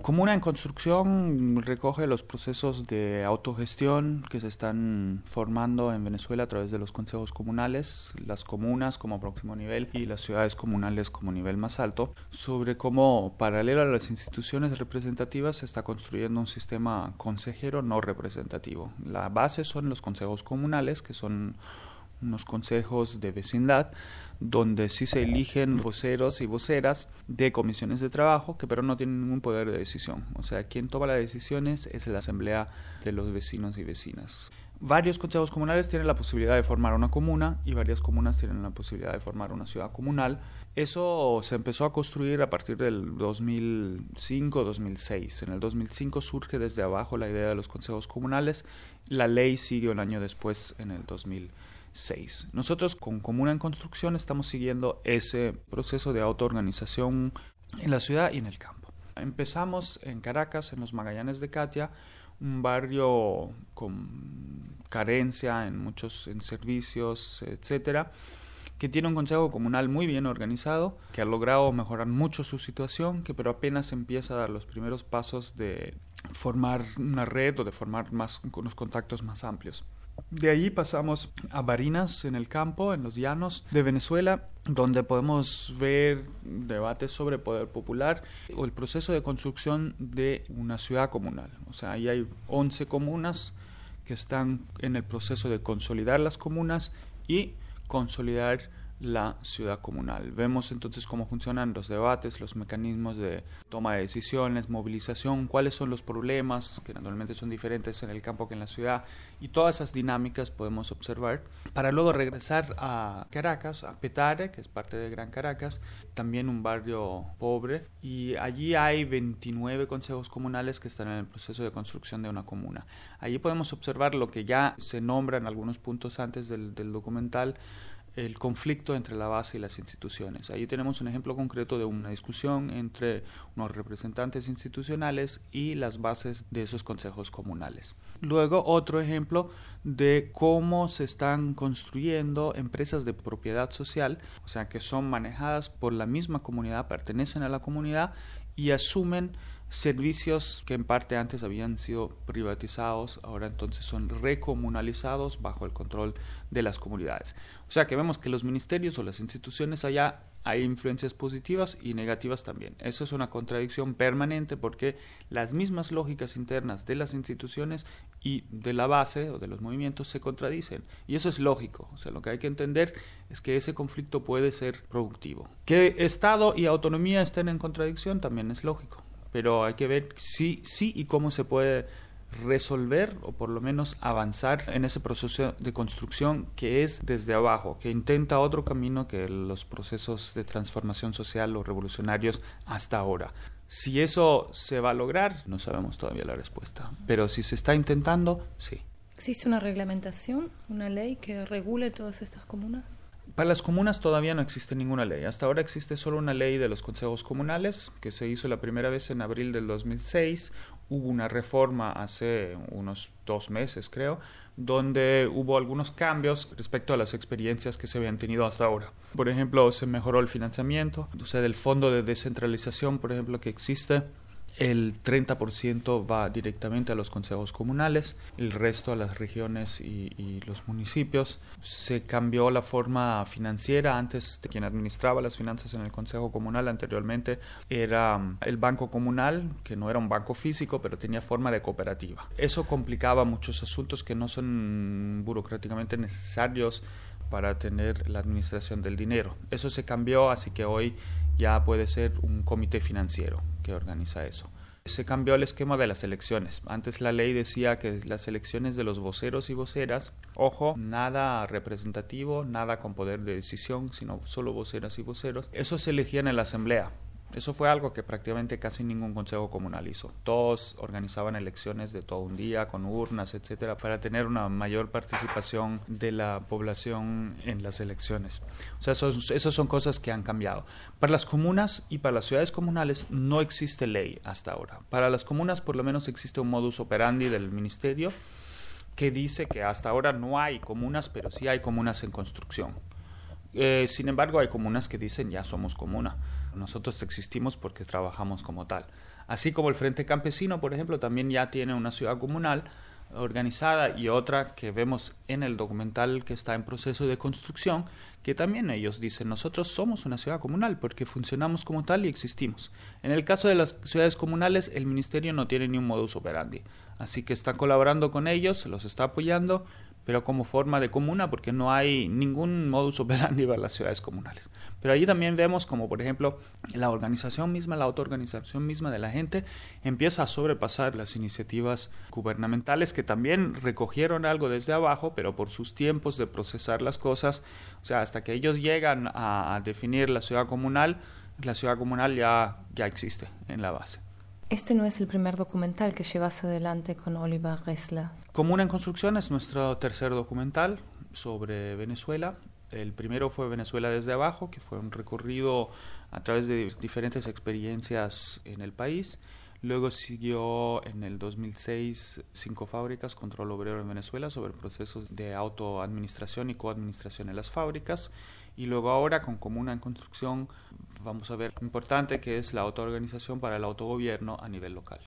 Comuna en Construcción recoge los procesos de autogestión que se están formando en Venezuela a través de los consejos comunales, las comunas como próximo nivel y las ciudades comunales como nivel más alto, sobre cómo, paralelo a las instituciones representativas, se está construyendo un sistema consejero no representativo. La base son los consejos comunales, que son unos consejos de vecindad donde sí se eligen voceros y voceras de comisiones de trabajo, que pero no tienen ningún poder de decisión. O sea, quien toma las decisiones es la asamblea de los vecinos y vecinas. Varios consejos comunales tienen la posibilidad de formar una comuna y varias comunas tienen la posibilidad de formar una ciudad comunal. Eso se empezó a construir a partir del 2005-2006. En el 2005 surge desde abajo la idea de los consejos comunales. La ley sigue un año después, en el 2006. Nosotros con Comuna en Construcción estamos siguiendo ese proceso de autoorganización en la ciudad y en el campo. Empezamos en Caracas, en los Magallanes de Catia, un barrio con carencia en servicios, etcétera, que tiene un consejo comunal muy bien organizado, que ha logrado mejorar mucho su situación, que pero apenas empieza a dar los primeros pasos de formar una red o de formar unos contactos más amplios. De ahí pasamos a Barinas, en el campo, en los llanos de Venezuela, donde podemos ver debates sobre poder popular o el proceso de construcción de una ciudad comunal. O sea, ahí hay 11 comunas que están en el proceso de consolidar las comunas y consolidar la ciudad comunal. Vemos entonces cómo funcionan los debates, los mecanismos de toma de decisiones, movilización, cuáles son los problemas, que naturalmente son diferentes en el campo que en la ciudad, y todas esas dinámicas podemos observar, para luego regresar a Caracas, a Petare, que es parte de Gran Caracas, también un barrio pobre, y allí hay 29 consejos comunales que están en el proceso de construcción de una comuna. Allí podemos observar lo que ya se nombra en algunos puntos antes del documental, el conflicto entre la base y las instituciones. Ahí tenemos un ejemplo concreto de una discusión entre unos representantes institucionales y las bases de esos consejos comunales. Luego, otro ejemplo de cómo se están construyendo empresas de propiedad social, o sea, que son manejadas por la misma comunidad, pertenecen a la comunidad y asumen servicios que en parte antes habían sido privatizados, ahora entonces son recomunalizados bajo el control de las comunidades. O sea que vemos que los ministerios o las instituciones allá hay influencias positivas y negativas también. Eso es una contradicción permanente porque las mismas lógicas internas de las instituciones y de la base o de los movimientos se contradicen. Y eso es lógico. O sea, lo que hay que entender es que ese conflicto puede ser productivo. Que Estado y autonomía estén en contradicción también es lógico. Pero hay que ver si y cómo se puede resolver o por lo menos avanzar en ese proceso de construcción que es desde abajo, que intenta otro camino que los procesos de transformación social o revolucionarios hasta ahora. Si eso se va a lograr, no sabemos todavía la respuesta, pero si se está intentando, sí. ¿Existe una reglamentación, una ley que regule todas estas comunas? Para las comunas todavía no existe ninguna ley. Hasta ahora existe solo una ley de los consejos comunales que se hizo la primera vez en abril del 2006. Hubo una reforma hace unos 2 meses, creo, donde hubo algunos cambios respecto a las experiencias que se habían tenido hasta ahora. Por ejemplo, se mejoró el financiamiento, o sea, del fondo de descentralización, por ejemplo, que existe. El 30% va directamente a los consejos comunales, el resto a las regiones y los municipios. Se cambió la forma financiera. Antes, de quien administraba las finanzas en el consejo comunal anteriormente era el banco comunal, que no era un banco físico, pero tenía forma de cooperativa. Eso complicaba muchos asuntos que no son burocráticamente necesarios para tener la administración del dinero. Eso se cambió, así que hoy ya puede ser un comité financiero que organiza eso. Se cambió el esquema de las elecciones. Antes la ley decía que las elecciones de los voceros y voceras, ojo, nada representativo, nada con poder de decisión, sino solo voceras y voceros, eso se elegía en la asamblea. Eso fue algo que prácticamente casi ningún consejo comunal hizo. Todos organizaban elecciones de todo un día, con urnas, etcétera, para tener una mayor participación de la población en las elecciones. O sea, esas son cosas que han cambiado. Para las comunas y para las ciudades comunales no existe ley hasta ahora. Para las comunas por lo menos existe un modus operandi del ministerio que dice que hasta ahora no hay comunas, pero sí hay comunas en construcción. Sin embargo, hay comunas que dicen ya somos comuna. Nosotros existimos porque trabajamos como tal. Así como el Frente Campesino, por ejemplo, también ya tiene una ciudad comunal organizada y otra que vemos en el documental que está en proceso de construcción, que también ellos dicen, nosotros somos una ciudad comunal porque funcionamos como tal y existimos. En el caso de las ciudades comunales, el ministerio no tiene ni un modus operandi, así que está colaborando con ellos, los está apoyando, pero como forma de comuna, porque no hay ningún modus operandi para las ciudades comunales. Pero allí también vemos como, por ejemplo, la organización misma, la autoorganización misma de la gente empieza a sobrepasar las iniciativas gubernamentales que también recogieron algo desde abajo, pero por sus tiempos de procesar las cosas, o sea, hasta que ellos llegan a definir la ciudad comunal ya existe en la base. Este no es el primer documental que llevas adelante con Oliver Ressler. Comuna en Construcción es nuestro tercer documental sobre Venezuela. El primero fue Venezuela desde abajo, que fue un recorrido a través de diferentes experiencias en el país. Luego siguió en el 2006 5 fábricas, control obrero en Venezuela, sobre procesos de autoadministración y coadministración en las fábricas. Y luego ahora con Comuna en Construcción vamos a ver lo importante que es la autoorganización para el autogobierno a nivel local.